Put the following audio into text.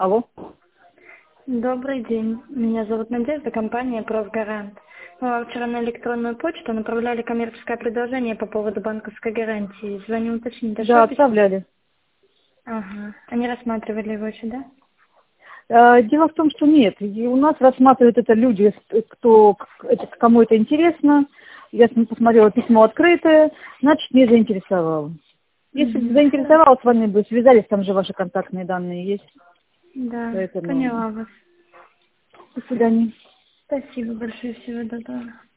Алло. Добрый день. Меня зовут Надежда, компания «Профгарант». Мы вам вчера на электронную почту направляли коммерческое предложение по поводу банковской гарантии. Звоню уточнить, Да, дошло письмо? отправляли. Ага. Они рассматривали его еще, да? Дело в том, что нет. И у нас рассматривают это люди, кому это интересно. Я посмотрела, письмо открытое, значит, не заинтересовало. Если бы Хорошо. заинтересовало, с вами бы связались, там же ваши контактные данные есть. Да, Поэтому поняла вас. до свидания. Спасибо большое, всего доброго.